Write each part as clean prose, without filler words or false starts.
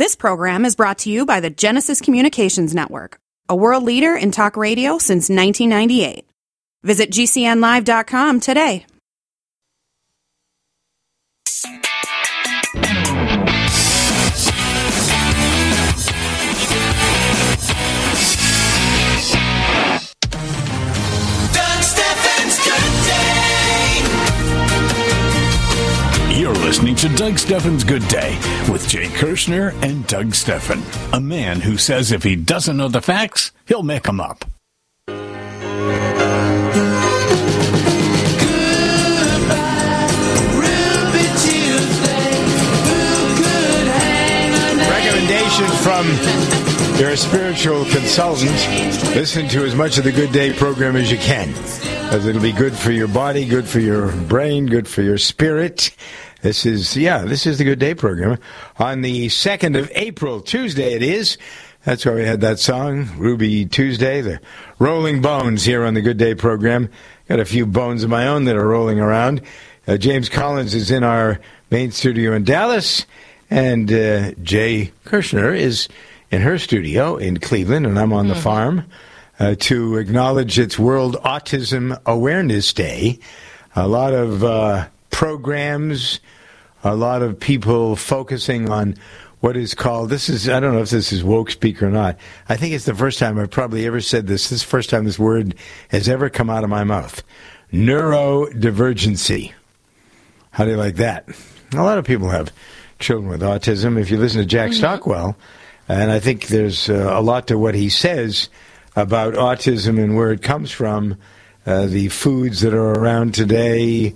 This program is brought to you by the Genesis Communications Network, a world leader in talk radio since 1998. Visit GCNlive.com today. You're listening to Doug Stephan's Good Day with Jay Kirshner and Doug Stephan, a man who says if he doesn't know the facts, he'll make them up. Recommendation from your spiritual consultant: listen to as much of the Good Day program as you can, as it'll be good for your body, good for your brain, good for your spirit. This is the Good Day program. On the 2nd of April, Tuesday it is. That's why we had that song, Ruby Tuesday, the Rolling Bones here on the Good Day program. Got a few bones of my own that are rolling around. James Collins is in our main studio in Dallas, and Jay Kirshner is in her studio in Cleveland, and I'm on the farm to acknowledge it's World Autism Awareness Day. A lot of programs, a lot of people focusing on what is called, I don't know if this is woke speak or not. I think it's the first time I've probably ever said this. This is the first time this word has ever come out of my mouth. Neurodivergency. How do you like that? A lot of people have children with autism. If you listen to Jack Stockwell, and I think there's a lot to what he says about autism and where it comes from, the foods that are around today,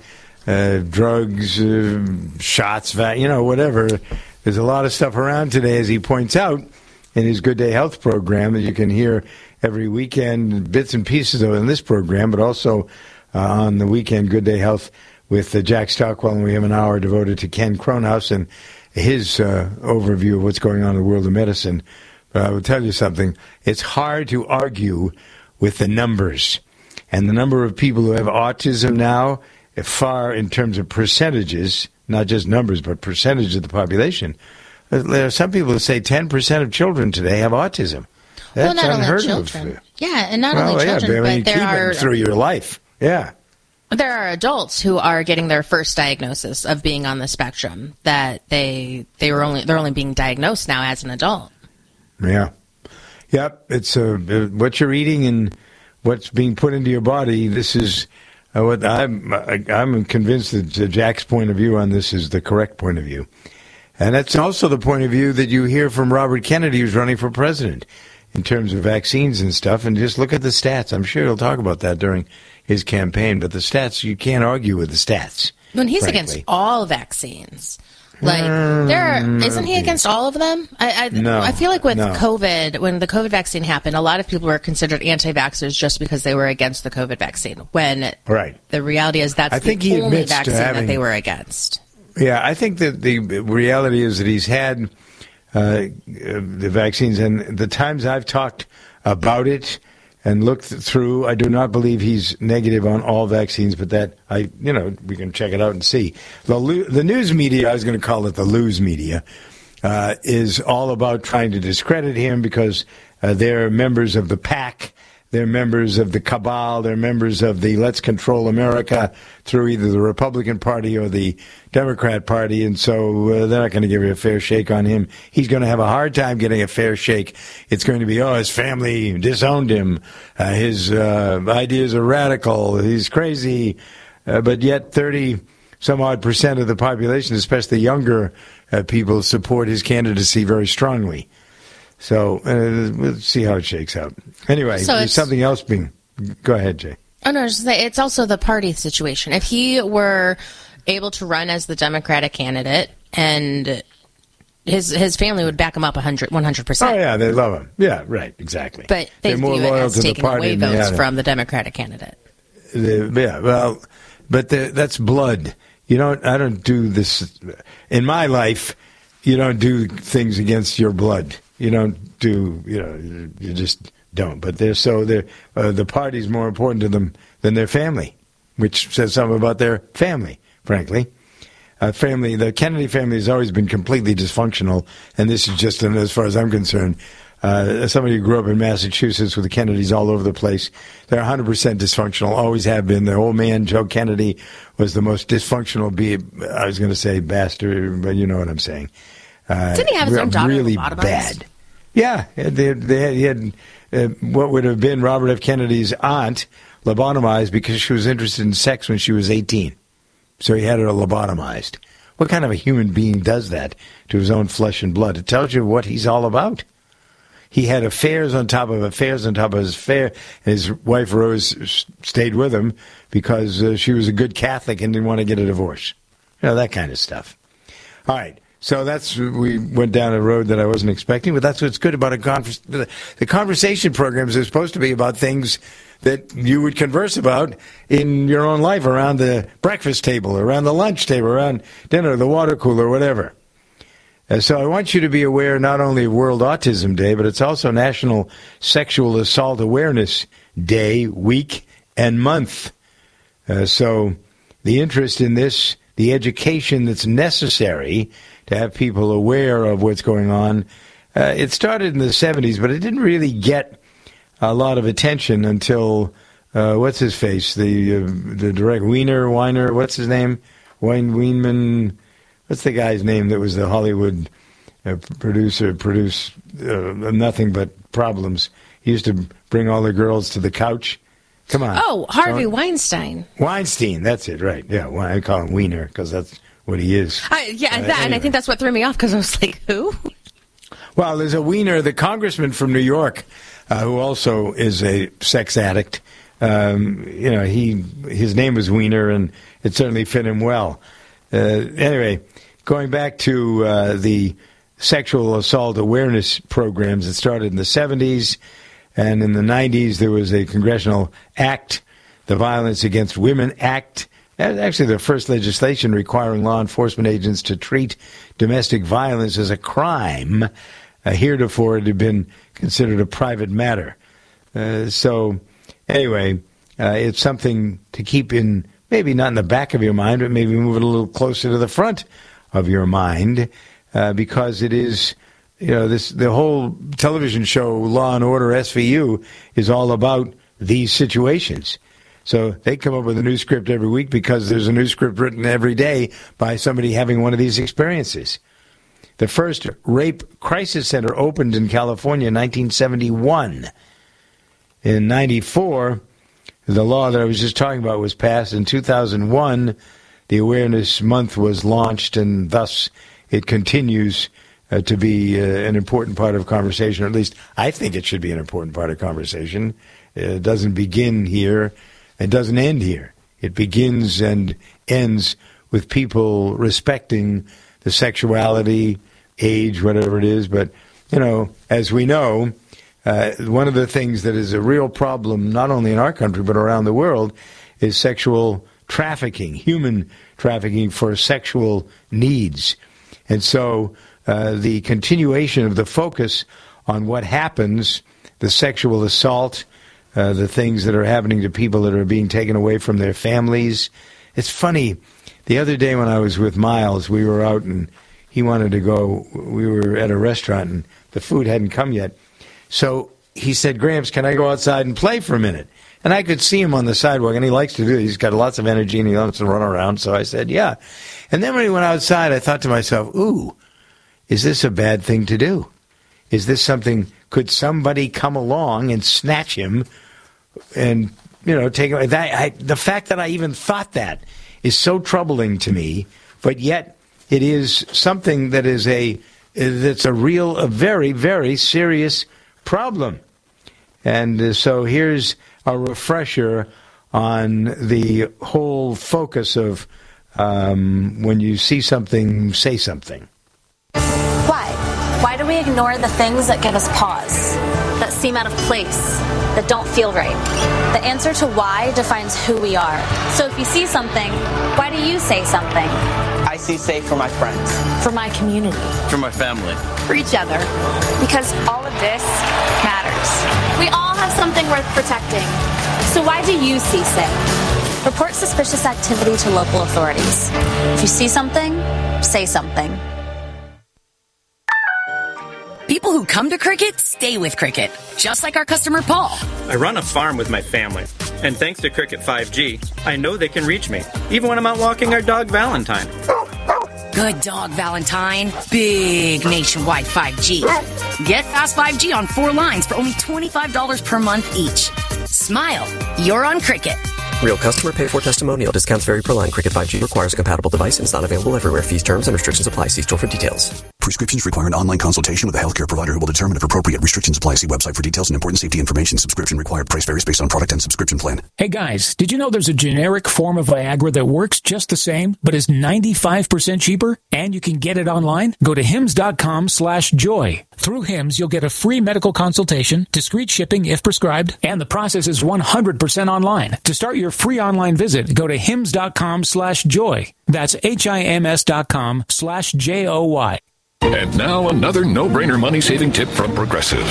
drugs, shots, whatever. There's a lot of stuff around today, as he points out in his Good Day Health program that you can hear every weekend, bits and pieces of it in this program, but also on the weekend Good Day Health with Jack Stockwell, and we have an hour devoted to Ken Cronhouse and his overview of what's going on in the world of medicine. But I will tell you something. It's hard to argue with the numbers. And the number of people who have autism now, far in terms of percentages, not just numbers, but percentage of the population. There are some people who say 10% of children today have autism. That's unheard of. Yeah, and not only children, but there are through your life. Yeah. There are adults who are getting their first diagnosis of being on the spectrum that they're only being diagnosed now as an adult. Yeah. Yep. It's what you're eating and what's being put into your body. This is what I'm convinced that Jack's point of view on this is the correct point of view. And that's also the point of view that you hear from Robert Kennedy, who's running for president, in terms of vaccines and stuff. And just look at the stats. I'm sure he'll talk about that during his campaign. But the stats, you can't argue with the stats. When he's against all vaccines. Isn't he against all of them? No, I feel like with COVID, when the COVID vaccine happened, a lot of people were considered anti-vaxxers just because they were against the COVID vaccine. When the reality is that's the only vaccine that they were against. Yeah, I think that the reality is that he's had the vaccines, and the times I've talked about it and looked through, I do not believe he's negative on all vaccines, but that we can check it out and see. The news media, I was going to call it the lose media, is all about trying to discredit him because they're members of the PAC, they're members of the cabal, they're members of the Let's Control America through either the Republican Party or the Democrat Party, and so they're not going to give you a fair shake on him. He's going to have a hard time getting a fair shake. It's going to be, his family disowned him, his ideas are radical, he's crazy, but yet 30-some-odd% of the population, especially younger people, support his candidacy very strongly. So we'll see how it shakes out. Anyway, there's something else being... Go ahead, Jay. Oh, no, it's also the party situation. If he were able to run as the Democratic candidate and his family would back him up 100%. Oh, yeah, they love him. Yeah, right, exactly. But they're more loyal to the party away votes from the Democratic candidate. That's blood. I don't do this... In my life, you don't do things against your blood. You don't do, you just don't. But the party's more important to them than their family, which says something about their family, frankly. family. The Kennedy family has always been completely dysfunctional, and this is just, as far as I'm concerned, somebody who grew up in Massachusetts with the Kennedys all over the place. They're 100% dysfunctional, always have been. Their old man, Joe Kennedy, was the most dysfunctional, I was going to say bastard, but you know what I'm saying. Didn't he have his own daughter really lobotomized? Bad. Yeah, he had what would have been Robert F. Kennedy's aunt lobotomized because she was interested in sex when she was 18. So he had her lobotomized. What kind of a human being does that to his own flesh and blood? It tells you what he's all about. He had affairs on top of affairs on top of his affair. His wife Rose stayed with him because she was a good Catholic and didn't want to get a divorce. You know, that kind of stuff. All right. So we went down a road that I wasn't expecting, but that's what's good about the conversation programs are supposed to be about things that you would converse about in your own life, around the breakfast table, around the lunch table, around dinner, the water cooler, whatever. So I want you to be aware not only of World Autism Day, but it's also National Sexual Assault Awareness Day, week, and month. So the interest in this, the education that's necessary to have people aware of what's going on, it started in the 70s, but it didn't really get a lot of attention until, what's his face, the direct Weiner, what's his name? Weinman, what's the guy's name that was the Hollywood producer, produced nothing but problems. He used to bring all the girls to the couch. Come on. Oh, Harvey Weinstein. Weinstein, that's it, right. Yeah, I call him Weiner because that's what he is. Anyway. And I think that's what threw me off because I was like, who? Well, there's a Weiner, the congressman from New York, who also is a sex addict. His name was Weiner, and it certainly fit him well. Anyway, going back to the sexual assault awareness programs, it started in the 70s, and in the 90s there was a congressional act, the Violence Against Women Act. Actually, the first legislation requiring law enforcement agents to treat domestic violence as a crime. Heretofore, it had been considered a private matter. So, anyway, it's something to keep in, maybe not in the back of your mind, but maybe move it a little closer to the front of your mind, because it is, the whole television show Law and Order SVU is all about these situations. So they come up with a new script every week because there's a new script written every day by somebody having one of these experiences. The first rape crisis center opened in California in 1971. In 94, the law that I was just talking about was passed. In 2001, the Awareness Month was launched, and thus it continues to be an important part of conversation, or at least I think it should be an important part of conversation. It doesn't begin here. It doesn't end here. It begins and ends with people respecting the sexuality, age, whatever it is. But, as we know, one of the things that is a real problem, not only in our country but around the world, is sexual trafficking, human trafficking for sexual needs. And so the continuation of the focus on what happens, the sexual assault, the things that are happening to people that are being taken away from their families. It's funny. The other day when I was with Miles, we were out and he wanted to go. We were at a restaurant and the food hadn't come yet. So he said, Gramps, can I go outside and play for a minute? And I could see him on the sidewalk, and he likes to do it. He's got lots of energy and he loves to run around. So I said, yeah. And then when he went outside, I thought to myself, ooh, is this a bad thing to do? Is this something, could somebody come along and snatch him and, take away that? The fact that I even thought that is so troubling to me, but yet it is something that is a very, very serious problem. And so here's a refresher on the whole focus of when you see something, say something. Why do we ignore the things that give us pause, that seem out of place, that don't feel right? The answer to why defines who we are. So if you see something, why do you say something? I see safe for my friends. For my community. For my family. For each other. Because all of this matters. We all have something worth protecting. So why do you see safe? Report suspicious activity to local authorities. If you see something, say something. People who come to Cricket stay with Cricket, just like our customer Paul. I run a farm with my family, and thanks to Cricket 5G, I know they can reach me, even when I'm out walking our dog Valentine. Good dog, Valentine. Big nationwide 5G. Get fast 5G on 4 lines for only $25 per month each. Smile. You're on Cricket. Real customer pay for testimonial. Discounts vary per line. Cricket 5G requires a compatible device and is not available everywhere. Fees, terms, and restrictions apply. See store for details. Prescriptions require an online consultation with a healthcare provider who will determine if appropriate. Restrictions apply. See website for details and important safety information. Subscription required. Price varies based on product and subscription plan. Hey guys, did you know there's a generic form of Viagra that works just the same, but is 95% cheaper? And you can get it online? Go to hims.com/joy. Through Hims, you'll get a free medical consultation, discreet shipping if prescribed, and the process is 100% online. To start your free online visit, go to hims.com/joy. That's HIMS.com/JOY. And now another no-brainer money-saving tip from Progressive.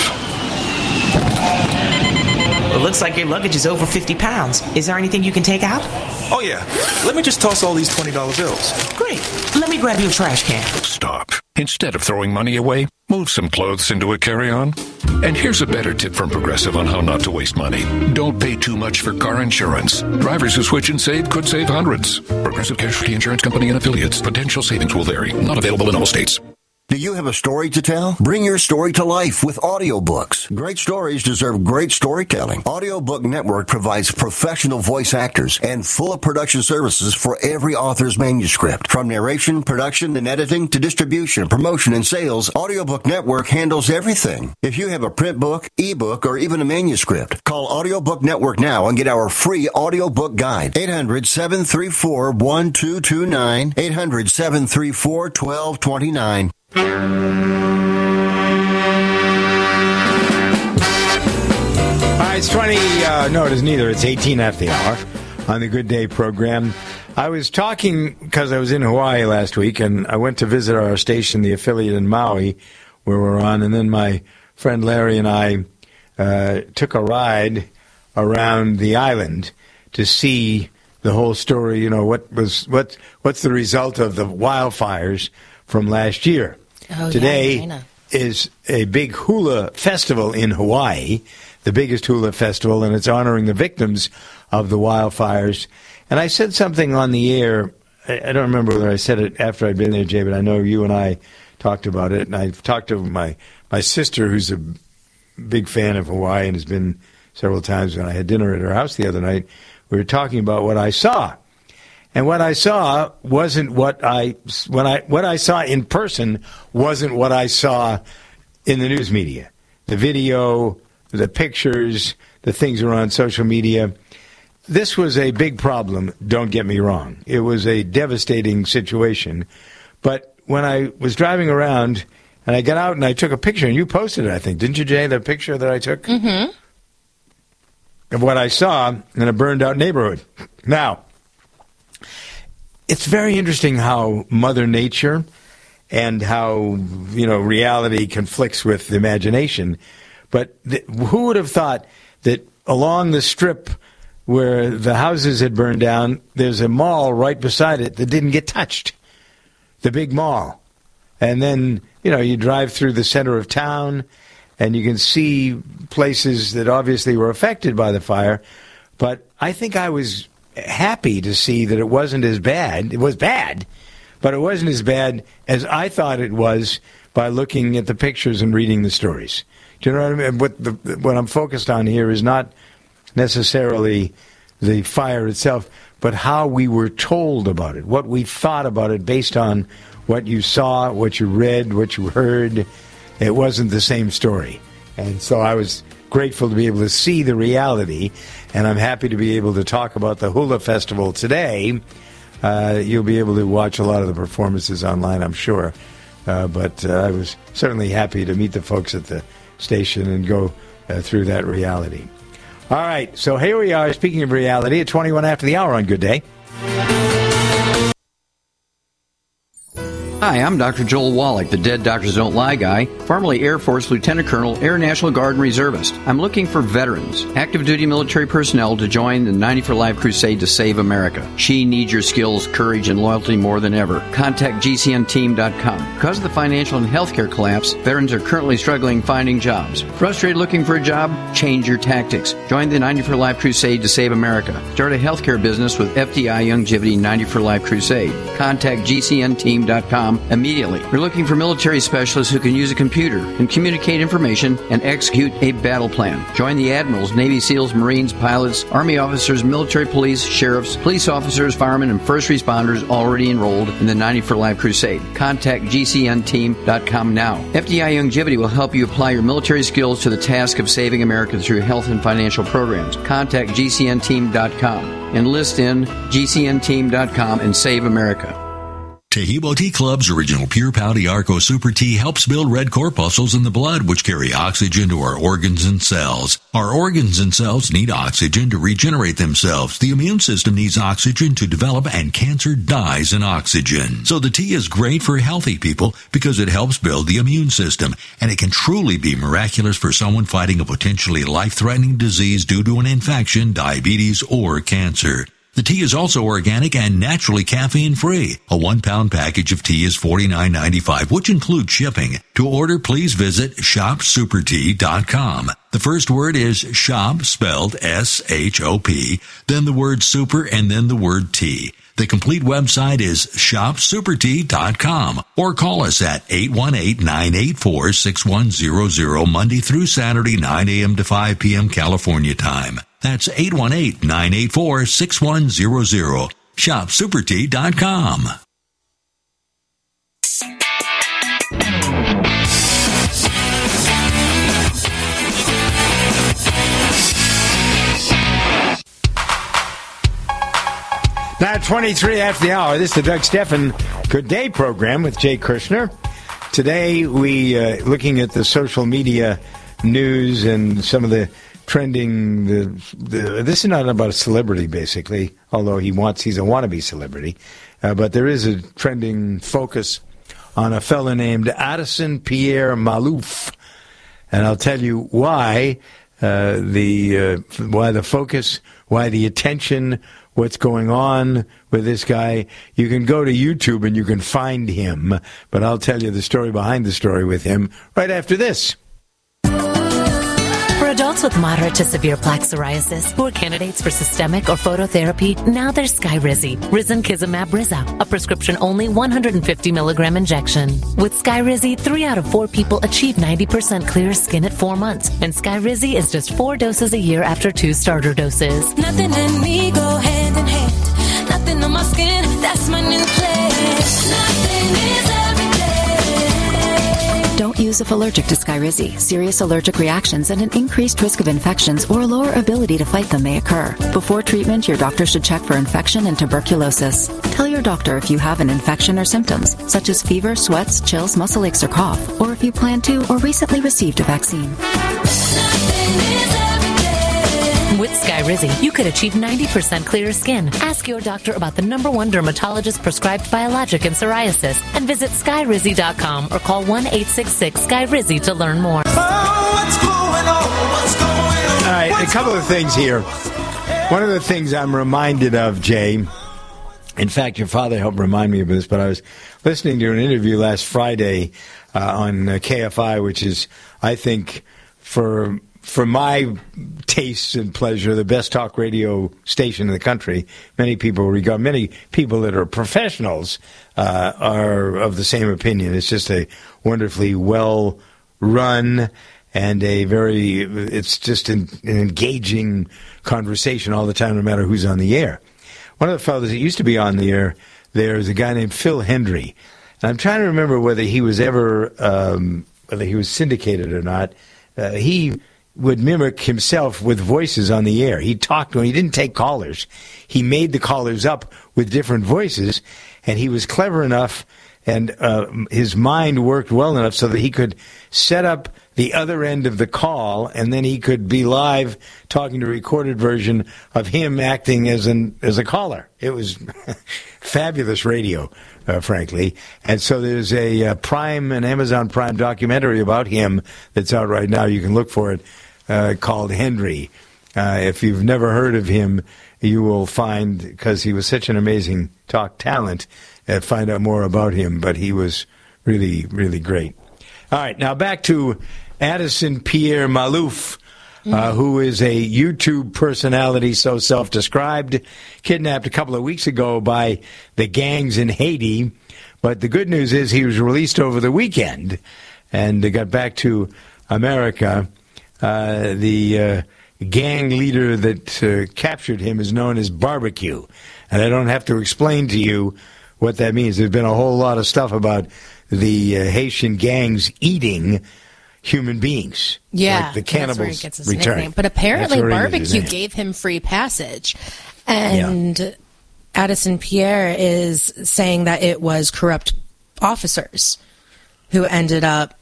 It looks like your luggage is over 50 pounds. Is there anything you can take out? Oh, yeah. Let me just toss all these $20 bills. Great. Let me grab you a trash can. Stop. Instead of throwing money away, move some clothes into a carry-on. And here's a better tip from Progressive on how not to waste money. Don't pay too much for car insurance. Drivers who switch and save could save hundreds. Progressive Casualty Insurance Company and affiliates. Potential savings will vary. Not available in all states. Do you have a story to tell? Bring your story to life with audiobooks. Great stories deserve great storytelling. Audiobook Network provides professional voice actors and full production services for every author's manuscript. From narration, production, and editing to distribution, promotion, and sales, Audiobook Network handles everything. If you have a print book, ebook, or even a manuscript, call Audiobook Network now and get our free audiobook guide. 800-734-1229. 800-734-1229. It's 20, no, it is neither. It's 18 after the hour on the Good Day program. I was talking because I was in Hawaii last week, and I went to visit our station, the affiliate in Maui, where we're on, and then my friend Larry and I took a ride around the island to see the whole story, you know, what's the result of the wildfires from last year. Today is a big hula festival in Hawaii, the biggest hula festival, and it's honoring the victims of the wildfires. And I said something on the air. I don't remember whether I said it after I'd been there, Jay, but I know you and I talked about it. And I've talked to my sister, who's a big fan of Hawaii and has been several times. When I had dinner at her house the other night, we were talking about what I saw. And what I saw wasn't what I saw in person wasn't what I saw in the news media. The video, the pictures, the things that were on social media. This was a big problem, don't get me wrong. It was a devastating situation. But when I was driving around and I got out and I took a picture, and you posted it, I think, didn't you, Jay, the picture that I took? Mm-hmm. Of what I saw in a burned-out neighborhood. Now, it's very interesting how Mother Nature and how, you know, reality conflicts with the imagination. But who would have thought that along the strip where the houses had burned down, there's a mall right beside it that didn't get touched, the big mall. And then, you know, you drive through the center of town and you can see places that obviously were affected by the fire. But I think I was happy to see that it wasn't as bad. It was bad, but it wasn't as bad as I thought it was by looking at the pictures and reading the stories. Do you know what I mean? What I'm focused on here is not necessarily the fire itself, but how we were told about it, what we thought about it based on what you saw, what you read, what you heard. It wasn't the same story. And so I was grateful to be able to see the reality, and I'm happy to be able to talk about the Hula Festival today. You'll be able to watch a lot of the performances online, I'm sure. But I was certainly happy to meet the folks at the station and go through that reality. All right, so here we are. Speaking of reality, at 21 after the hour on Good Day. Hi, I'm Dr. Joel Wallach, the Dead Doctors Don't Lie guy, formerly Air Force Lieutenant Colonel, Air National Guard and Reservist. I'm looking for veterans, active duty military personnel to join the 90 for Life crusade to save America. She needs your skills, courage, and loyalty more than ever. Contact GCNteam.com. Because of the financial and healthcare collapse, veterans are currently struggling finding jobs. Frustrated looking for a job? Change your tactics. Join the 90 for Life crusade to save America. Start a healthcare business with FDI Youngevity 90 for Life crusade. Contact GCNteam.com immediately. We're looking for military specialists who can use a computer and communicate information and execute a battle plan. Join the admirals, Navy SEALs, Marines, pilots, Army officers, military police, sheriffs, police officers, firemen, and first responders already enrolled in the 90 for Life crusade. Contact GCNteam.com now. FDI Youngevity will help you apply your military skills to the task of saving America through health and financial programs. Contact GCNteam.com. Enlist in GCNteam.com and save America. Tahibo Tea Club's original Pure Pouty Arco Super Tea helps build red corpuscles in the blood, which carry oxygen to our organs and cells. Our organs and cells need oxygen to regenerate themselves. The immune system needs oxygen to develop, and cancer dies in oxygen. So the tea is great for healthy people because it helps build the immune system, and it can truly be miraculous for someone fighting a potentially life-threatening disease due to an infection, diabetes, or cancer. The tea is also organic and naturally caffeine-free. A 1-pound package of tea is $49.95, which includes shipping. To order, please visit shopsupertea.com. The first word is shop, spelled S-H-O-P, then the word super, and then the word tea. The complete website is shopsupertea.com, or call us at 818-984-6100 Monday through Saturday, 9 a.m. to 5 p.m. California time. That's 818-984-6100. ShopSuperTea.com. Now 23 after the hour. This is the Doug Stephan Good Day program with Jay Kirshner. Today we looking at the social media news and some of the trending. This is not about a celebrity, basically, although he's a wannabe celebrity. But there is a trending focus on a fellow named Addison Pierre Malouf, and I'll tell you why. Why the focus, why the attention, what's going on with this guy. You can go to YouTube and you can find him, but I'll tell you the story behind the story with him right after this. For adults with moderate to severe plaque psoriasis who are candidates for systemic or phototherapy, now there's Skyrizi, Risankizumab Riza, a prescription-only 150 milligram injection. With Skyrizi, 3 out of 4 people achieve 90% clear skin at 4 months, and Skyrizi is just 4 doses a year after 2 starter doses. Nothing and me go hand in hand. Nothing on my skin, that's my new place. Nothing is everything. Don't use if allergic to Skyrizi. Serious allergic reactions and an increased risk of infections or a lower ability to fight them may occur. Before treatment, your doctor should check for infection and tuberculosis. Tell your doctor if you have an infection or symptoms, such as fever, sweats, chills, muscle aches, or cough, or if you plan to or recently received a vaccine. With Skyrizi, you could achieve 90% clearer skin. Ask your doctor about the #1 dermatologist prescribed biologic in psoriasis and visit Skyrizi.com or call 1-866-SKYRIZI to learn more. All right, a couple of things here. One of the things I'm reminded of, Jay, in fact, your father helped remind me of this, but I was listening to an interview last Friday on KFI, which is, I think, for my tastes and pleasure, the best talk radio station in the country. Many people that are professionals are of the same opinion. It's just a wonderfully well run and it's just an engaging conversation all the time, no matter who's on the air. One of the fellows that used to be on the air there is a guy named Phil Hendry, and I'm trying to remember whether he was ever whether he was syndicated or not. He would mimic himself with voices on the air. He talked when he didn't take callers. He made the callers up with different voices, and he was clever enough And his mind worked well enough so that he could set up the other end of the call, and then he could be live talking to a recorded version of him acting as a caller. It was fabulous radio, frankly. And so there's an Amazon Prime documentary about him that's out right now. You can look for it, called Henry. If you've never heard of him, you will find, because he was such an amazing talk talent, find out more about him. But he was really, really great. All right, now back to Addison Pierre Malouf, who is a YouTube personality, so self-described, kidnapped a couple of weeks ago by the gangs in Haiti. But the good news is he was released over the weekend and got back to America. The gang leader that captured him is known as Barbecue. And I don't have to explain to you what that means. There's been a whole lot of stuff about the Haitian gangs eating human beings. Yeah, like the cannibals that's where he gets his return. Nickname. But apparently Barbecue gave him free passage. And Addison Pierre is saying that it was corrupt officers who ended up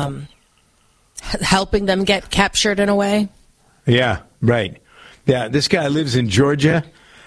helping them get captured in a way. Yeah, right. Yeah, this guy lives in Georgia.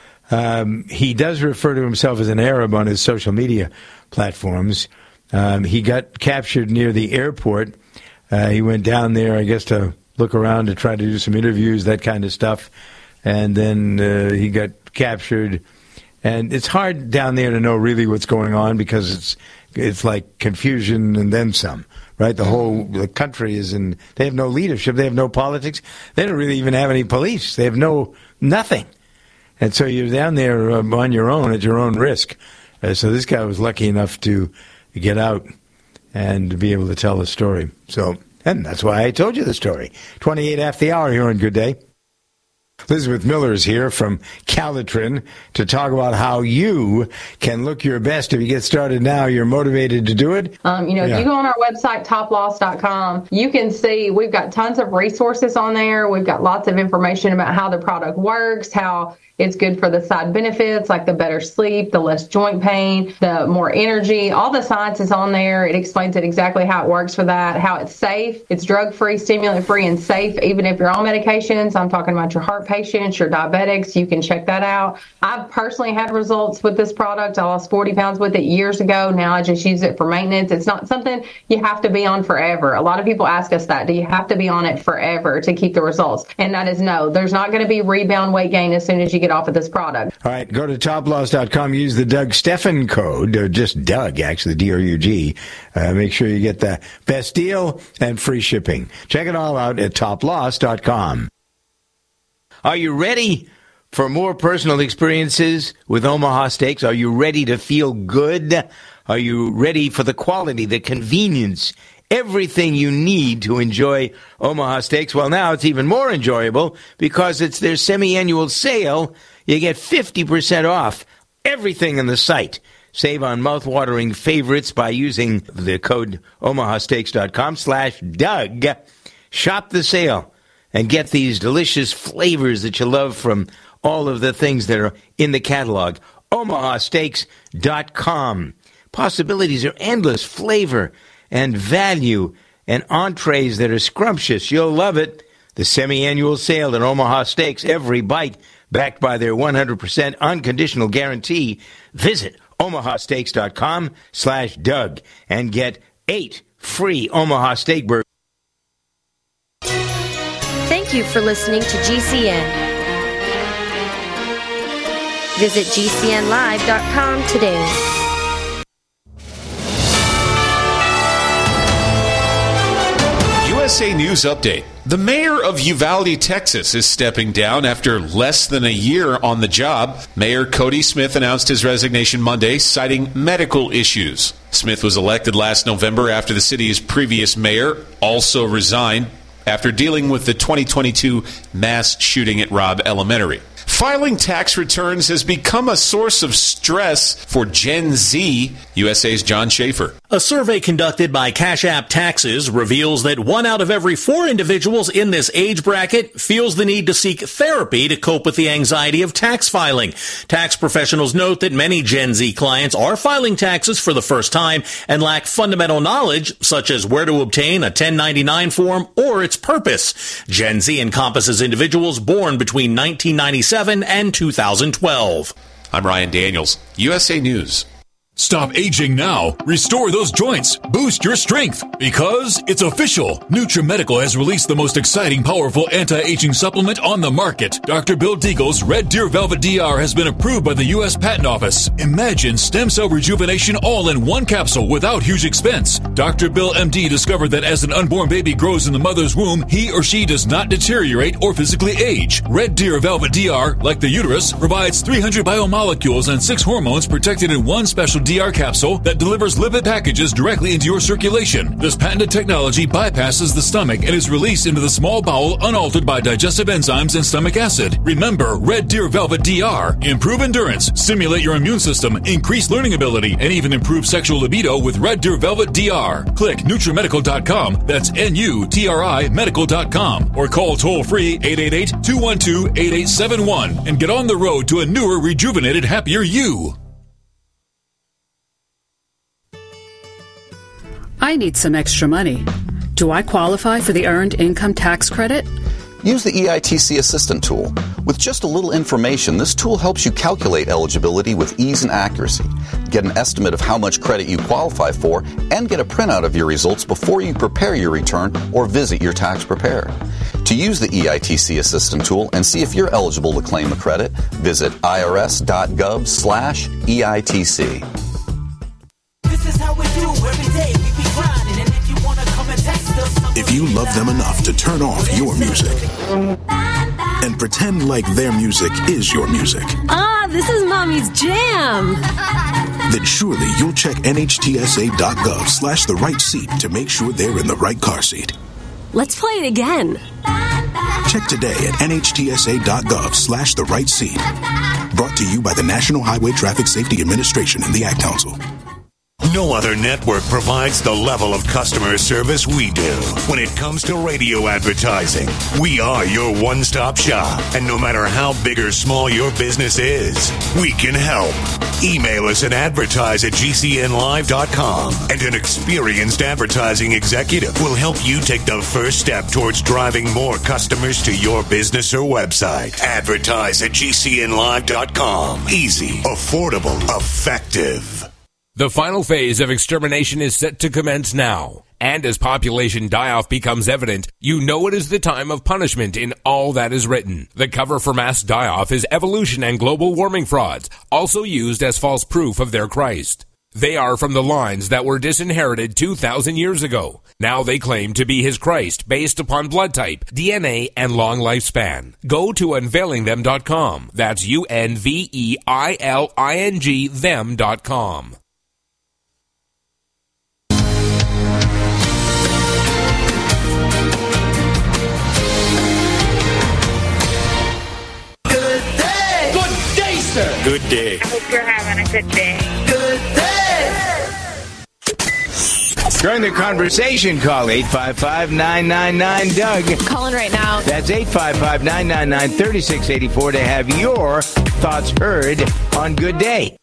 He does refer to himself as an Arab on his social media platforms. He got captured near the airport. He went down there, I guess, to look around to try to do some interviews, that kind of stuff. And then he got captured. And it's hard down there to know really what's going on because it's like confusion and then some, right? The country is they have no leadership. They have no politics. They don't really even have any police. They have nothing. And so you're down there on your own at your own risk. So this guy was lucky enough to get out and to be able to tell the story. And that's why I told you the story. 28 after the hour here on Good Day. Elizabeth Miller is here from Calitrin to talk about how you can look your best. If you get started now, you're motivated to do it. If you go on our website, toploss.com, you can see we've got tons of resources on there. We've got lots of information about how the product works, how it's good for the side benefits, like the better sleep, the less joint pain, the more energy. All the science is on there. It explains it exactly how it works for that, how it's safe. It's drug-free, stimulant-free, and safe, even if you're on medications. I'm talking about your heart patients, your diabetics. You can check that out. I've personally had results with this product. I lost 40 pounds with it years ago. Now I just use it for maintenance. It's not something you have to be on forever. A lot of people ask us that. Do you have to be on it forever to keep the results? And that is no. There's not going to be rebound weight gain as soon as you get off of this product. All right, go to toploss.com, use the Doug Steffen code, or just Doug, actually, D-O-U-G. Make sure you get the best deal and free shipping. Check it all out at toploss.com. Are you ready for more personal experiences with Omaha Steaks? Are you ready to feel good? Are you ready for the quality, the convenience, everything you need to enjoy Omaha Steaks? Well, now it's even more enjoyable because it's their semi-annual sale. You get 50% off everything in the site. Save on mouth-watering favorites by using the code omahasteaks.com/Doug. Shop the sale and get these delicious flavors that you love from all of the things that are in the catalog. omahasteaks.com. Possibilities are endless. Flavor and value and entrees that are scrumptious. You'll love it. The semi-annual sale at Omaha Steaks. Every bite backed by their 100% unconditional guarantee. Visit omahasteaks.com/Doug and get 8 free Omaha Steak burgers. Thank you for listening to GCN. Visit GCNlive.com today. USA News Update. The mayor of Uvalde, Texas is stepping down after less than a year on the job. Mayor Cody Smith announced his resignation Monday, citing medical issues. Smith was elected last November after the city's previous mayor also resigned after dealing with the 2022 mass shooting at Robb Elementary. Filing tax returns has become a source of stress for Gen Z. USA's John Schaefer. A survey conducted by Cash App Taxes reveals that 1 out of every 4 individuals in this age bracket feels the need to seek therapy to cope with the anxiety of tax filing. Tax professionals note that many Gen Z clients are filing taxes for the first time and lack fundamental knowledge, such as where to obtain a 1099 form or its purpose. Gen Z encompasses individuals born between 1997 and 2012. I'm Ryan Daniels, USA News. Stop aging now. Restore those joints. Boost your strength. Because it's official. NutriMedical has released the most exciting, powerful anti-aging supplement on the market. Dr. Bill Deagle's Red Deer Velvet DR has been approved by the U.S. Patent Office. Imagine stem cell rejuvenation all in one capsule without huge expense. Dr. Bill MD discovered that as an unborn baby grows in the mother's womb, he or she does not deteriorate or physically age. Red Deer Velvet DR, like the uterus, provides 300 biomolecules and 6 hormones protected in one special DR capsule that delivers lipid packages directly into your circulation. This patented technology bypasses the stomach and is released into the small bowel unaltered by digestive enzymes and stomach acid. Remember, Red Deer Velvet DR. Improve endurance, stimulate your immune system, increase learning ability, and even improve sexual libido with Red Deer Velvet DR. Click NutriMedical.com, that's NUTRI Medical.com, or call toll-free 888-212-8871 and get on the road to a newer, rejuvenated, happier you. I need some extra money. Do I qualify for the Earned Income Tax Credit? Use the EITC Assistant tool. With just a little information, this tool helps you calculate eligibility with ease and accuracy, get an estimate of how much credit you qualify for, and get a printout of your results before you prepare your return or visit your tax preparer. To use the EITC Assistant tool and see if you're eligible to claim a credit, visit irs.gov/EITC. This is how we do every day. We be grinding, and if you want to come and text us, if you love them enough to turn off your music and pretend like their music is your music. Ah, this is Mommy's jam. Then surely you'll check nhtsa.gov/the right seat to make sure they're in the right car seat. Let's play it again. Check today at nhtsa.gov/the right seat. Brought to you by the National Highway Traffic Safety Administration and the Ad Council. No other network provides the level of customer service we do. When it comes to radio advertising, we are your one-stop shop. And no matter how big or small your business is, we can help. Email us at advertise@gcnlive.com, and an experienced advertising executive will help you take the first step towards driving more customers to your business or website. Advertise@gcnlive.com. Easy, affordable, effective. The final phase of extermination is set to commence now. And as population die-off becomes evident, you know it is the time of punishment in all that is written. The cover for mass die-off is evolution and global warming frauds, also used as false proof of their Christ. They are from the lines that were disinherited 2,000 years ago. Now they claim to be his Christ based upon blood type, DNA, and long lifespan. Go to unveilingthem.com. That's UNVEILING them.com. Good day. I hope you're having a good day. Good day. Join the conversation. Call 855-999-DOUG. Calling right now. That's 855-999-3684 to have your thoughts heard on Good Day.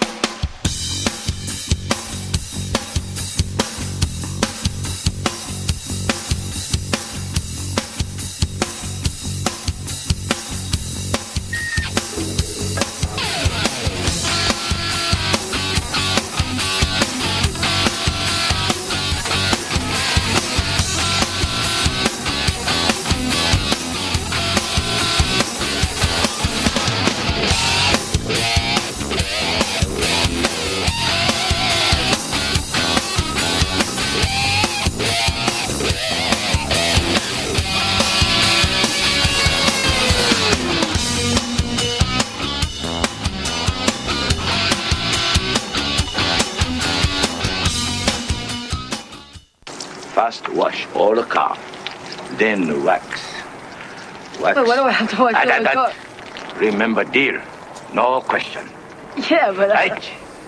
First wash all the car, then wax. Wait, what do I have to wash all the car? Remember, dear, no question. Yeah, but Right.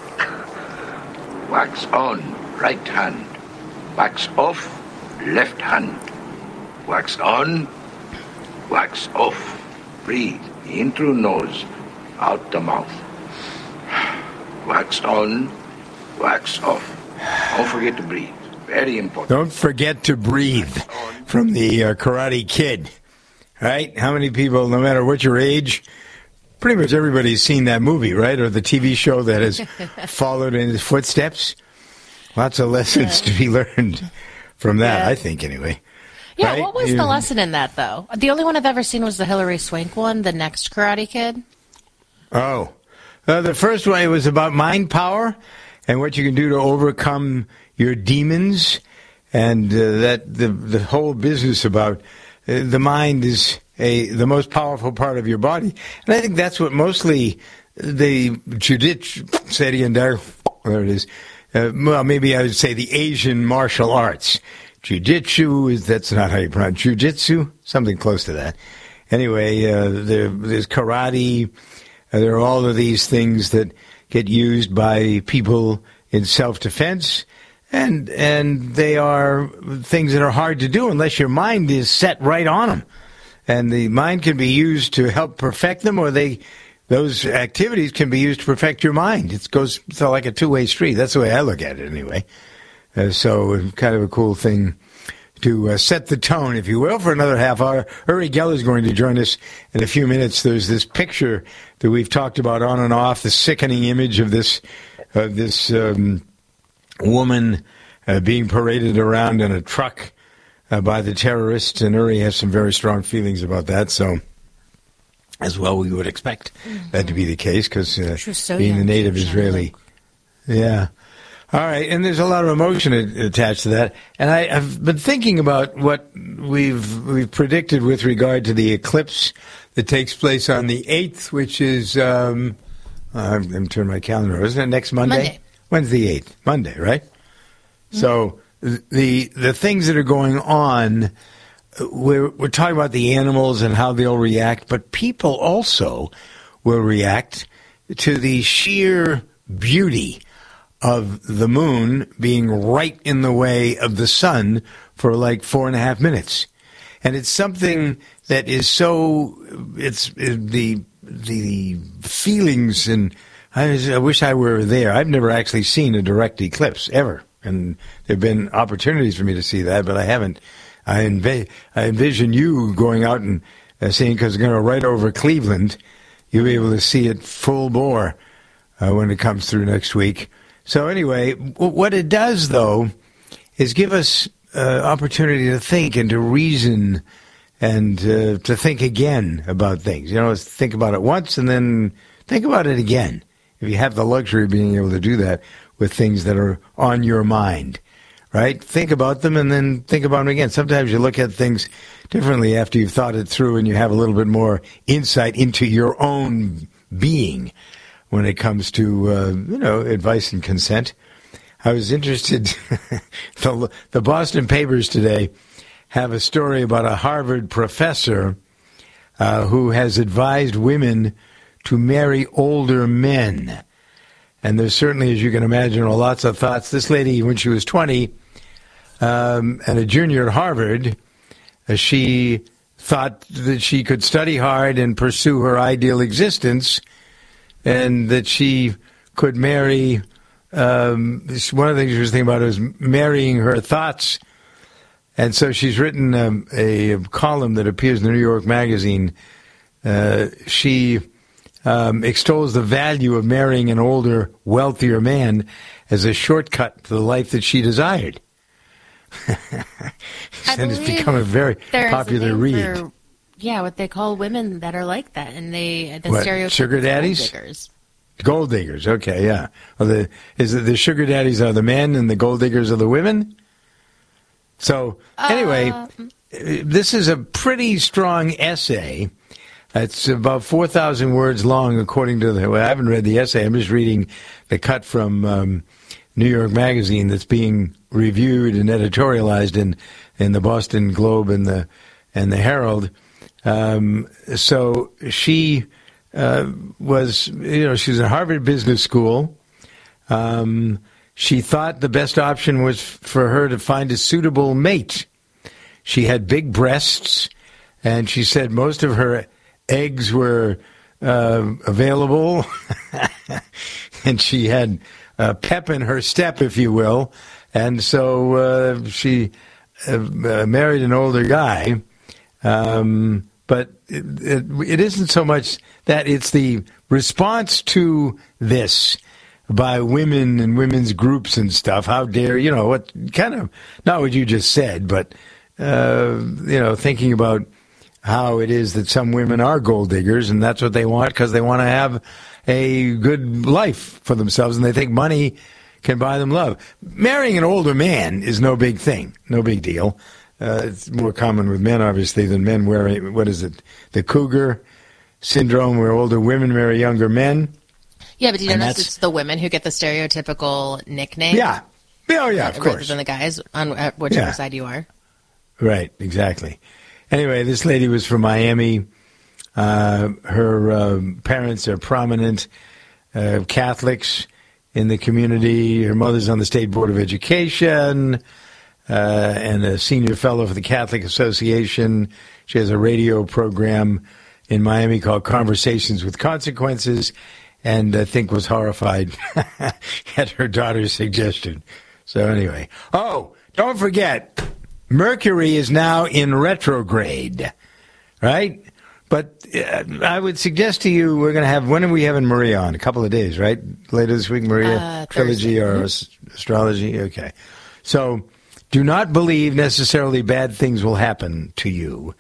Wax on, right hand. Wax off, left hand. Wax on, wax off. Breathe in through nose, out the mouth. Wax on, wax off. Don't forget to breathe. Very important. Don't forget to breathe, from the Karate Kid. Right? How many people, no matter what your age, pretty much everybody's seen that movie, right? Or the TV show that has followed in his footsteps. Lots of lessons to be learned from that, I think, anyway. Yeah, right? What was the lesson in that, though? The only one I've ever seen was the Hilary Swank one, The Next Karate Kid. Oh. The first one was about mind power and what you can do to overcome your demons, and that the whole business about the mind is the most powerful part of your body. And I think that's what mostly the jiu-jitsu, say it again, there it is. Well, maybe I would say the Asian martial arts. Jiu-jitsu, that's not how you pronounce it. Jiu-jitsu? Something close to that. Anyway, there's karate. There are all of these things that get used by people in self-defense, and they are things that are hard to do unless your mind is set right on them. And the mind can be used to help perfect them, or those activities can be used to perfect your mind. It goes like a two-way street. That's the way I look at it, anyway. So kind of a cool thing to set the tone, if you will, for another half hour. Uri Geller is going to join us in a few minutes. There's this picture that we've talked about on and off, the sickening image of this woman being paraded around in a truck by the terrorists, and Uri has some very strong feelings about that, so as well we would expect that to be the case, because being a native Israeli. Yeah. All right, and there's a lot of emotion attached to that. And I've been thinking about what we've predicted with regard to the eclipse that takes place on the 8th, which is, I'm turning my calendar, isn't it next Monday? When's the 8th? Monday, right? Mm-hmm. So the things that are going on, we're talking about the animals and how they'll react, but people also will react to the sheer beauty of the moon being right in the way of the sun for like 4.5 minutes. And it's something that is so, it's the feelings, and I wish I were there. I've never actually seen a direct eclipse, ever. And there have been opportunities for me to see that, but I haven't. I envision you going out and seeing, because it's going to right over Cleveland. You'll be able to see it full bore when it comes through next week. So anyway, what it does, though, is give us opportunity to think and to reason and to think again about things. You know, think about it once and then think about it again. If you have the luxury of being able to do that with things that are on your mind, right? Think about them and then think about them again. Sometimes you look at things differently after you've thought it through and you have a little bit more insight into your own being when it comes to, advice and consent. I was interested, the Boston papers today have a story about a Harvard professor who has advised women to marry older men. And there's certainly, as you can imagine, lots of thoughts. This lady, when she was 20 and a junior at Harvard, she thought that she could study hard and pursue her ideal existence, and that she could marry. One of the things she was thinking about was marrying her thoughts. And so she's written a column that appears in the New York Magazine. She extols the value of marrying an older, wealthier man as a shortcut to the life that she desired. And it's become a very popular read. What they call women that are like that, and the stereotype. Sugar daddies? Gold diggers. Gold diggers, okay, yeah. Well, the sugar daddies are the men and the gold diggers are the women? So, anyway, this is a pretty strong essay. It's about 4,000 words long, according to I haven't read the essay. I'm just reading the cut from New York Magazine that's being reviewed and editorialized in the Boston Globe and the Herald. So she was, she was at Harvard Business School. She thought the best option was for her to find a suitable mate. She had big breasts, and she said most of her eggs were available, and she had pep in her step, if you will. And so she married an older guy. But it isn't so much that, it's the response to this by women and women's groups and stuff. How dare, what kind of, not what you just said, but, thinking about how it is that some women are gold diggers, and that's what they want because they want to have a good life for themselves, and they think money can buy them love. Marrying an older man is no big thing, no big deal. It's more common with men, obviously, than men wearing, what is it, the cougar syndrome, where older women marry younger men. Yeah, but do you notice it's the women who get the stereotypical nickname? Yeah. Oh, yeah, of course. Rather than the guys, on whichever side you are. Right, exactly. Anyway, this lady was from Miami. Her parents are prominent Catholics in the community. Her mother's on the State Board of Education and a senior fellow for the Catholic Association. She has a radio program in Miami called Conversations with Consequences, and I think was horrified at her daughter's suggestion. So anyway. Oh, don't forget, Mercury is now in retrograde, right? But I would suggest to you, we're going to have, when are we having Maria on? A couple of days, right? Later this week, Maria, trilogy or astrology? Okay. So do not believe necessarily bad things will happen to you.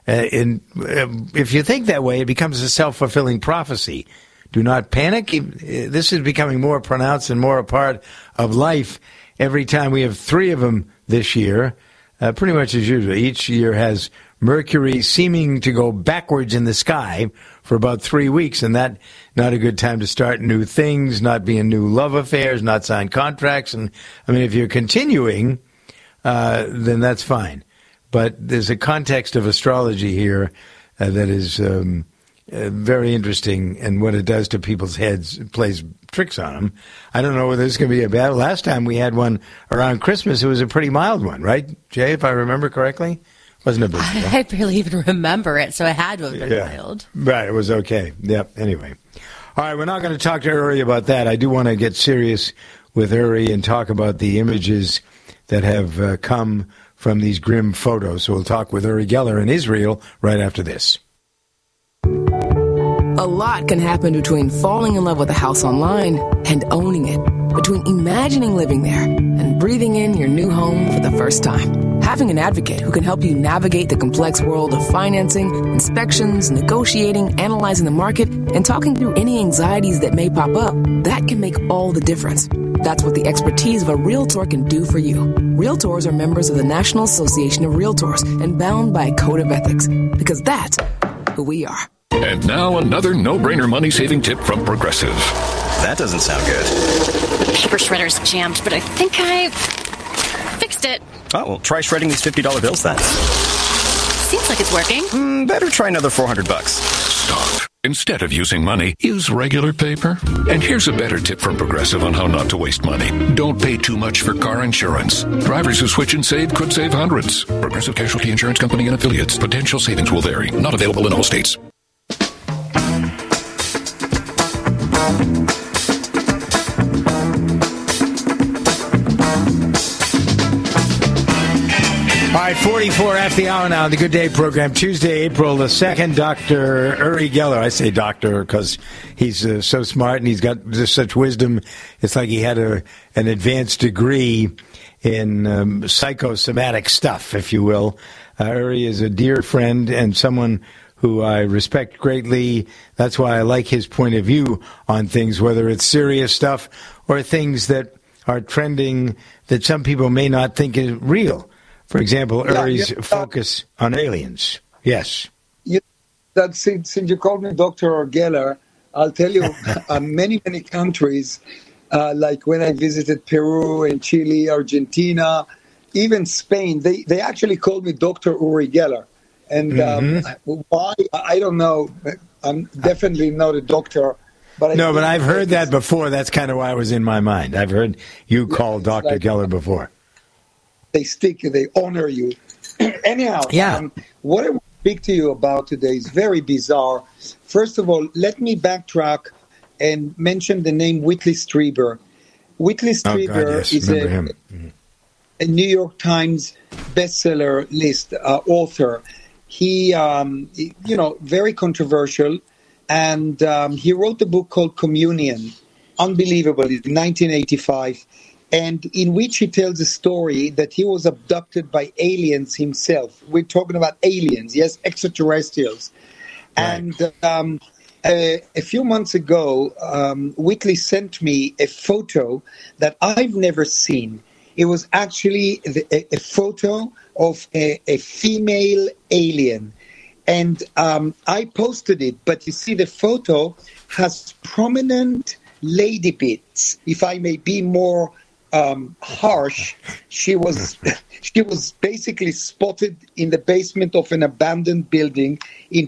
If you think that way, it becomes a self-fulfilling prophecy. Do not panic. This is becoming more pronounced and more a part of life every time. We have 3 of them this year, pretty much as usual. Each year has Mercury seeming to go backwards in the sky for about 3 weeks, and that not a good time to start new things, not be in new love affairs, not sign contracts. And I mean, if you're continuing, then that's fine. But there's a context of astrology here that is very interesting, and what it does to people's heads, it plays tricks on them. I don't know whether this is going to be a bad. Last time we had one around Christmas, it was a pretty mild one, right, Jay, if I remember correctly? Wasn't a big deal. I barely even remember it, so it had to have been mild. Right, it was okay. Yep, anyway. All right, we're not going to talk to Uri about that. I do want to get serious with Uri and talk about the images that have come from these grim photos. So we'll talk with Uri Geller in Israel right after this. A lot can happen between falling in love with a house online and owning it, between imagining living there and breathing in your new home for the first time. Having an advocate who can help you navigate the complex world of financing, inspections, negotiating, analyzing the market, and talking through any anxieties that may pop up, that can make all the difference. That's what the expertise of a Realtor can do for you. Realtors are members of the National Association of Realtors and bound by a code of ethics, because that's who we are. And now another no-brainer money-saving tip from Progressive. That doesn't sound good. The paper shredder's jammed, but I think I fixed it. Oh, well, try shredding these $50 bills then. Seems like it's working. Better try another $400. Stop. Instead of using money, use regular paper. And here's a better tip from Progressive on how not to waste money. Don't pay too much for car insurance. Drivers who switch and save could save hundreds. Progressive Casualty Insurance Company and affiliates. Potential savings will vary. Not available in all states. All right, 44 after the hour now on the Good Day program. Tuesday, April the 2nd, Dr. Uri Geller. I say doctor because he's so smart and he's got just such wisdom. It's like he had an advanced degree in psychosomatic stuff, if you will. Uri is a dear friend and someone who I respect greatly. That's why I like his point of view on things, whether it's serious stuff or things that are trending that some people may not think is real. For example, Uri's focus on aliens. Yes. That since you called me Dr. Geller, I'll tell you, many countries, like when I visited Peru and Chile, Argentina, even Spain, they actually called me Dr. Uri Geller. And why, I don't know. I'm definitely not a doctor. But but I've heard that before. That's kind of why it was in my mind. I've heard you call Dr. Geller before. They honor you. Anyhow, what I want to speak to you about today is very bizarre. First of all, let me backtrack and mention the name Whitley Strieber. Whitley Strieber is a New York Times bestseller list author. He, very controversial. And he wrote a book called Communion, unbelievable, in 1985, and in which he tells a story that he was abducted by aliens himself. We're talking about aliens, yes, extraterrestrials. Right. And a few months ago, Whitley sent me a photo that I've never seen. It was actually a photo of a female alien. And I posted it, but you see the photo has prominent lady bits. If I may be more harsh, she was basically spotted in the basement of an abandoned building in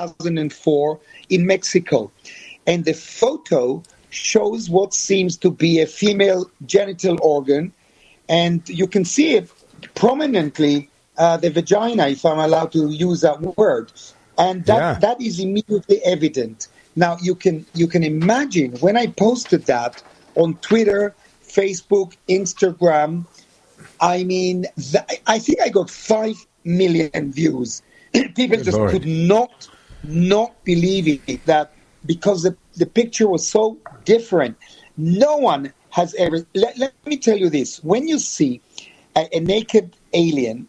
2004 in Mexico. And the photo shows what seems to be a female genital organ, and you can see it prominently. The vagina, if I'm allowed to use that word, and that is immediately evident. Now you can imagine when I posted that on Twitter, Facebook, Instagram. I mean, I think I got 5 million views. People just could not believe it, that because the picture was so different. No one has ever. Let me tell you this: when you see a naked alien,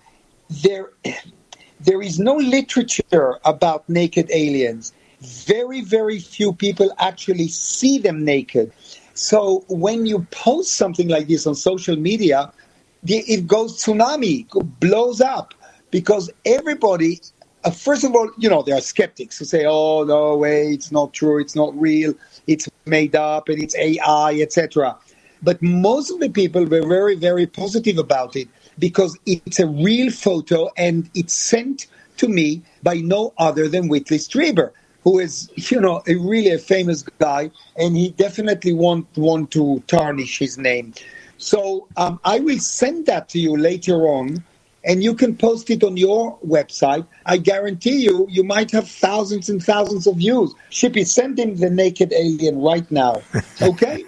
there is no literature about naked aliens. Very, very few people actually see them naked. So when you post something like this on social media, it goes tsunami, blows up, because everybody, first of all, there are skeptics who say, oh, no way, it's not true, it's not real, it's made up, and it's AI, etc. But most of the people were very, very positive about it because it's a real photo and it's sent to me by no other than Whitley Strieber, who is, really a famous guy, and he definitely won't want to tarnish his name. So I will send that to you later on, and you can post it on your website. I guarantee you might have thousands and thousands of views. Shippy, send him the naked alien right now, okay?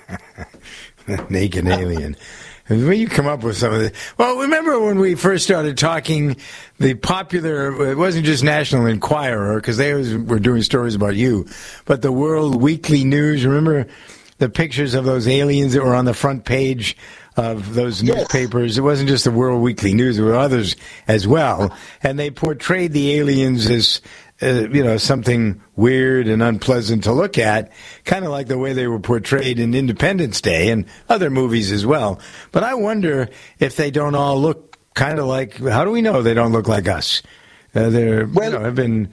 Naked alien. When you come up with some of this. Well, remember when we first started talking, the popular, it wasn't just National Enquirer, because they were doing stories about you, but the World Weekly News. Remember the pictures of those aliens that were on the front page of those newspapers? It wasn't just the World Weekly News, there were others as well. And they portrayed the aliens as something weird and unpleasant to look at, kind of like the way they were portrayed in Independence Day and other movies as well. But I wonder if they don't all look kind of like, how do we know they don't look like us? Have been.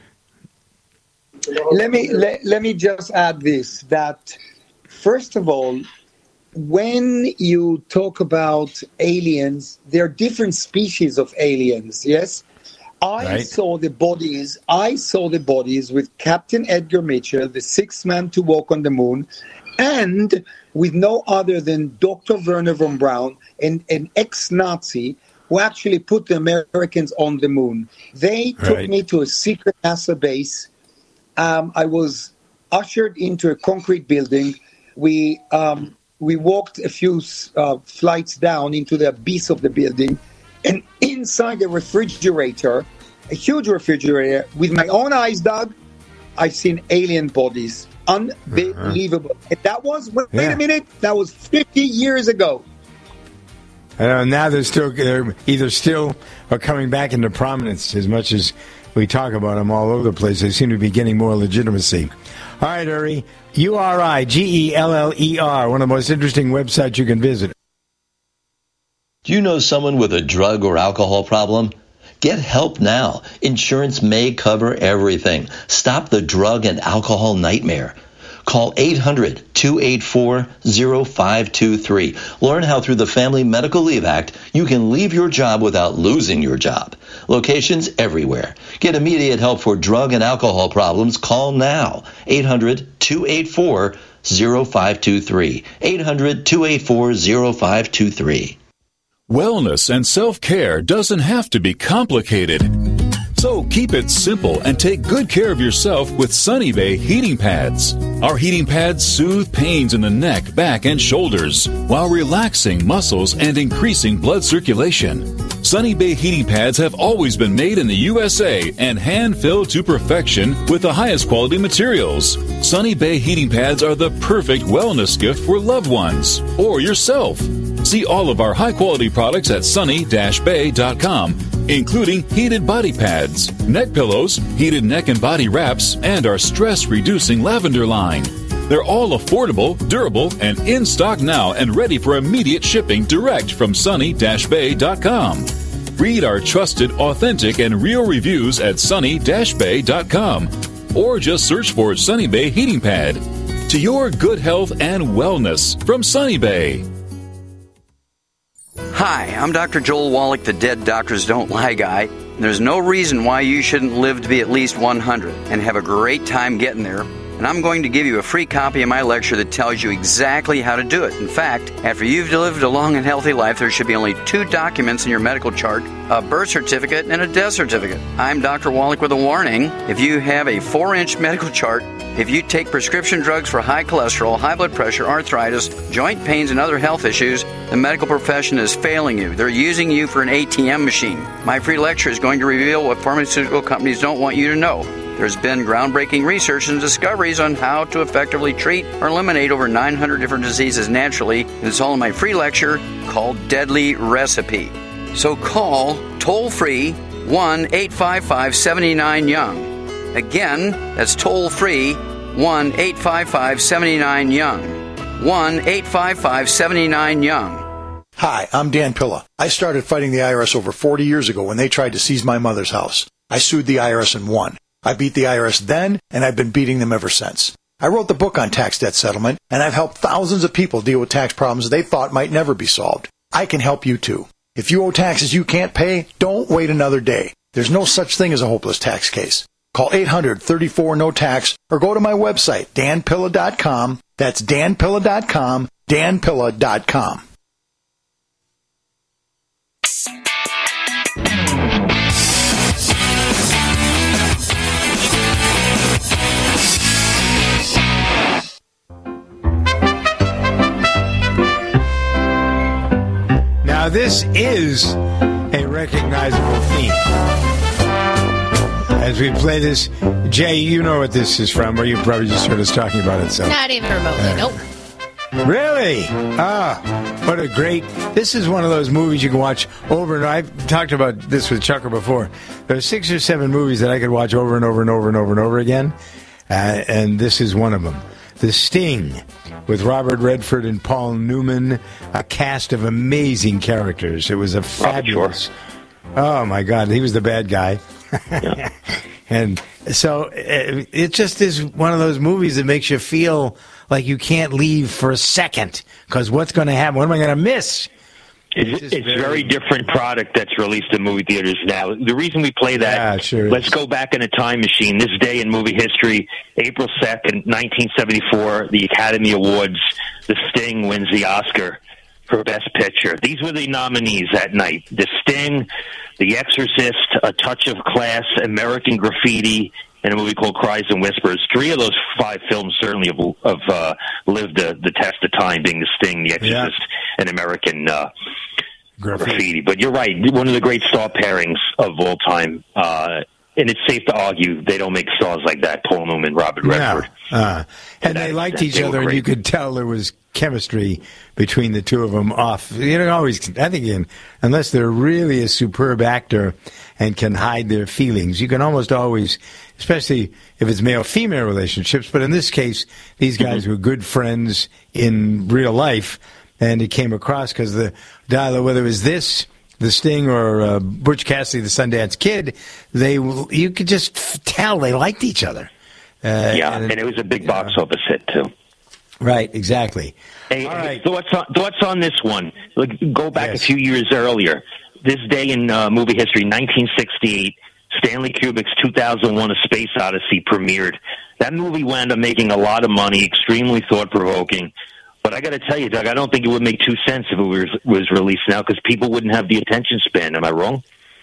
Let me just add this, that first of all, when you talk about aliens, there are different species of aliens, yes? I saw the bodies with Captain Edgar Mitchell, the sixth man to walk on the moon, and with no other than Dr. Werner von Braun, an ex-Nazi who actually put the Americans on the moon. They took me to a secret NASA base. I was ushered into a concrete building. We walked a few flights down into the abyss of the building. And inside the refrigerator, a huge refrigerator, with my own eyes, Doug, I've seen alien bodies. Unbelievable. And that was, wait a minute, that was 50 years ago. Now they're either still or coming back into prominence as much as we talk about them all over the place. They seem to be getting more legitimacy. All right, Uri, URIGELLER, one of the most interesting websites you can visit. Do you know someone with a drug or alcohol problem? Get help now. Insurance may cover everything. Stop the drug and alcohol nightmare. Call 800-284-0523. Learn how through the Family Medical Leave Act, you can leave your job without losing your job. Locations everywhere. Get immediate help for drug and alcohol problems. Call now. 800-284-0523. 800-284-0523. Wellness and self-care doesn't have to be complicated. So keep it simple and take good care of yourself with Sunny Bay heating pads. Our heating pads soothe pains in the neck, back, and shoulders while relaxing muscles and increasing blood circulation. Sunny Bay heating pads have always been made in the USA and hand-filled to perfection with the highest quality materials. Sunny Bay heating pads are the perfect wellness gift for loved ones or yourself. See all of our high-quality products at sunny-bay.com, including heated body pads, neck pillows, heated neck and body wraps, and our stress-reducing lavender line. They're all affordable, durable, and in stock now and ready for immediate shipping direct from sunny-bay.com. Read our trusted, authentic, and real reviews at sunny-bay.com, or just search for Sunny Bay Heating Pad. To your good health and wellness from Sunny Bay. Hi, I'm Dr. Joel Wallach, the Dead Doctors Don't Lie guy. There's no reason why you shouldn't live to be at least 100 and have a great time getting there. And I'm going to give you a free copy of my lecture that tells you exactly how to do it. In fact, after you've lived a long and healthy life, there should be only 2 documents in your medical chart, a birth certificate and a death certificate. I'm Dr. Wallach with a warning. If you have a 4-inch medical chart, if you take prescription drugs for high cholesterol, high blood pressure, arthritis, joint pains, and other health issues, the medical profession is failing you. They're using you for an ATM machine. My free lecture is going to reveal what pharmaceutical companies don't want you to know. There's been groundbreaking research and discoveries on how to effectively treat or eliminate over 900 different diseases naturally, and it's all in my free lecture called Deadly Recipe. So call toll-free 1-855-79-YOUNG. Again, that's toll-free 1-855-79-YOUNG. 1-855-79-YOUNG. Hi, I'm Dan Pilla. I started fighting the IRS over 40 years ago when they tried to seize my mother's house. I sued the IRS and won. I beat the IRS then, and I've been beating them ever since. I wrote the book on tax debt settlement, and I've helped thousands of people deal with tax problems they thought might never be solved. I can help you too. If you owe taxes you can't pay, don't wait another day. There's no such thing as a hopeless tax case. Call 800-34-NO-TAX or go to my website, danpilla.com. That's danpilla.com, danpilla.com. Now, this is a recognizable theme. As we play this, Jay, you know what this is from, or you probably just heard us talking about it. So. Not even remotely, nope. Really? What a great... This is one of those movies you can watch over and I've talked about this with Chucker before. There are 6 or 7 movies that I could watch over and over and over and over and over again, and this is one of them. The Sting, with Robert Redford and Paul Newman, a cast of amazing characters. It was a fabulous... Oh, my God, he was the bad guy. Yeah. And so it just is one of those movies that makes you feel like you can't leave for a second, because what's going to happen? What am I going to miss? It's very different product that's released in movie theaters now. The reason we play that, sure let's go back in a time machine. This day in movie history, April 2nd, 1974, the Academy Awards, The Sting wins the Oscar for Best Picture. These were the nominees that night. The Sting, The Exorcist, A Touch of Class, American Graffiti, and a movie called Cries and Whispers. 3 of those 5 films certainly have lived the test of time, being The Sting, The Exorcist, and American Graffiti. But you're right, one of the great star pairings of all time. And it's safe to argue they don't make stars like that, Paul Newman, Robert Redford. And they liked each other, and you could tell there was chemistry between the two of them off. You don't always, I think, unless they're really a superb actor and can hide their feelings, you can almost always, especially if it's male-female relationships, but in this case, these guys were good friends in real life, and it came across because the dialogue, whether it was this, The Sting, or Butch Cassidy, the Sundance Kid, you could just tell they liked each other. and it was a big box office hit, too. Right, exactly. Hey, thoughts on this one? Go back a few years earlier. This day in movie history, 1968, Stanley Kubrick's 2001: A Space Odyssey premiered. That movie wound up making a lot of money, extremely thought-provoking. But I got to tell you, Doug, I don't think it would make 2 cents if it was released now because people wouldn't have the attention span. Am I wrong?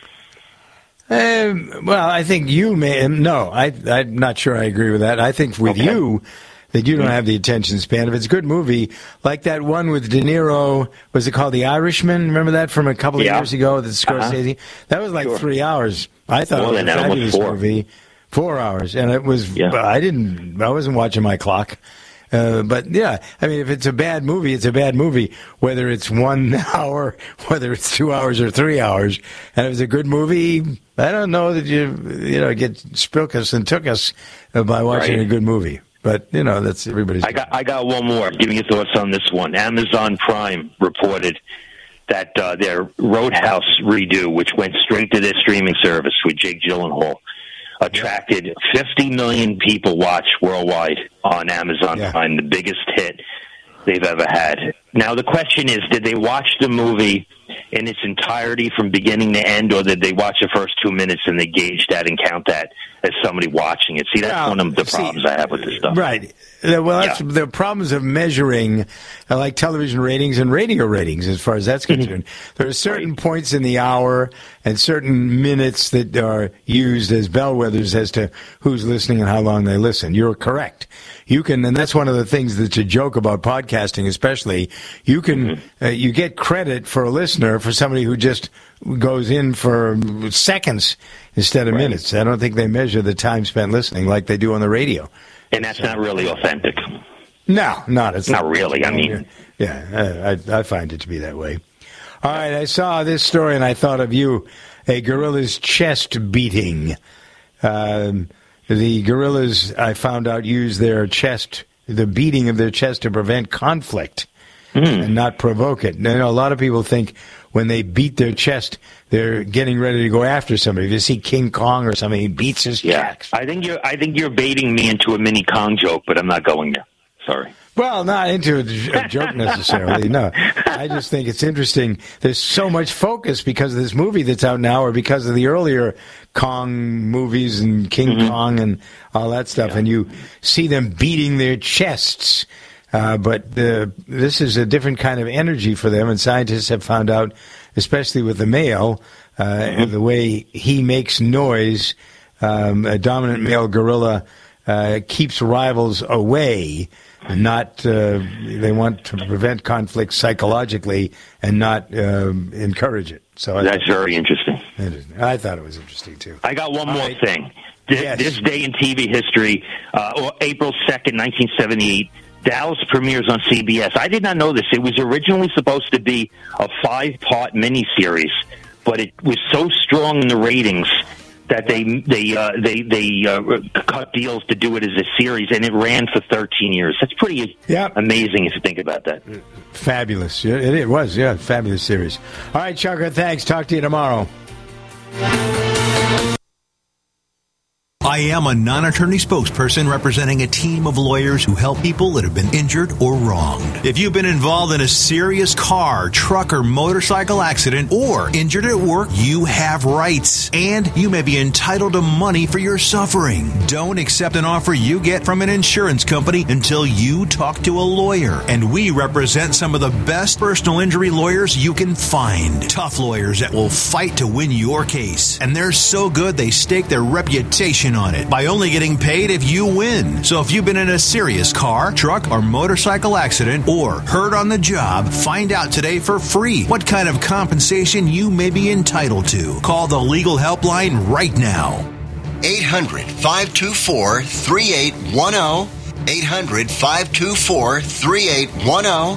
Well, I think you may. No, I'm not sure I agree with that. I think with you that you don't have the attention span. If it's a good movie, like that one with De Niro, was it called The Irishman? Remember that from a couple of years ago, the Scorsese? That was like 3 hours. I thought it was a fabulous movie. 4 hours. And it was, I wasn't watching my clock. But yeah, I mean, if it's a bad movie, it's a bad movie. Whether it's 1 hour, whether it's 2 hours or 3 hours, and if it's a good movie, I don't know that you get spilkus and tookus by watching a good movie. But that's everybody's. I got one more. Give me your thoughts on this one. Amazon Prime reported that their Roadhouse redo, which went straight to their streaming service with Jake Gyllenhaal, attracted 50 million people watch worldwide on Amazon Prime, the biggest hit they've ever had. Now, the question is, did they watch the movie in its entirety from beginning to end, or did they watch the first 2 minutes and they gauge that and count that as somebody watching it? See, that's one of the problems I have with this stuff. Right. Well, that's the problems of measuring like television ratings and radio ratings as far as that's concerned. There are certain points in the hour and certain minutes that are used as bellwethers as to who's listening and how long they listen. You're correct. You can, and that's one of the things that's a joke about podcasting, especially. You can, you get credit for a listener for somebody who just goes in for seconds instead of minutes. I don't think they measure the time spent listening like they do on the radio. And that's not really authentic. No, it's not really. I mean, I find it to be that way. All right, I saw this story and I thought of you. A gorilla's chest beating. The gorillas, I found out, use their chest, the beating of their chest, to prevent conflict and not provoke it. Now, a lot of people think when they beat their chest, they're getting ready to go after somebody. If you see King Kong or something, he beats his chest. I think you're baiting me into a mini Kong joke, but I'm not going there. Sorry. Well, not into a joke necessarily, no. I just think it's interesting. There's so much focus because of this movie that's out now or because of the earlier Kong movies and King Kong and all that stuff, and you see them beating their chests. But this is a different kind of energy for them, and scientists have found out, especially with the male, the way he makes noise, a dominant male gorilla keeps rivals away. Not they want to prevent conflict psychologically and not encourage it. So that's very interesting. I thought it was interesting too. I got one more thing. This day in TV history, April 2nd, 1978, Dallas premieres on CBS. I did not know this. It was originally supposed to be a 5-part miniseries, but it was so strong in the ratings that they cut deals to do it as a series, and it ran for 13 years. That's pretty amazing if you think about that. Fabulous. It was, fabulous series. All right, Chucker, thanks. Talk to you tomorrow. I am a non-attorney spokesperson representing a team of lawyers who help people that have been injured or wronged. If you've been involved in a serious car, truck, or motorcycle accident or injured at work, you have rights, and you may be entitled to money for your suffering. Don't accept an offer you get from an insurance company until you talk to a lawyer. And we represent some of the best personal injury lawyers you can find. Tough lawyers that will fight to win your case. And they're so good they stake their reputation on it by only getting paid if you win. So if you've been in a serious car, truck, or motorcycle accident or hurt on the job, find out today for free what kind of compensation you may be entitled to. Call the legal helpline right now. 800-524-3810. 800-524-3810.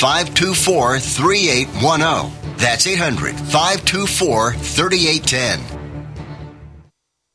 800-524-3810. That's 800-524-3810.